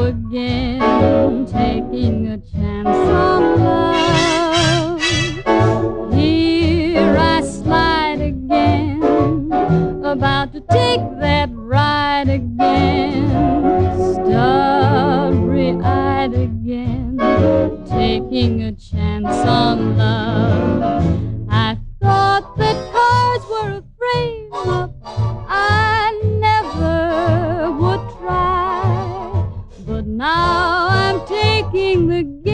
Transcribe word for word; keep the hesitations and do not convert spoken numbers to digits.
again, taking a chance on love. Here I slide again, about to take that ride again, starry-eyed again, taking a chance on love. I thought that cars were afraid of, I never would try, but now I'm taking the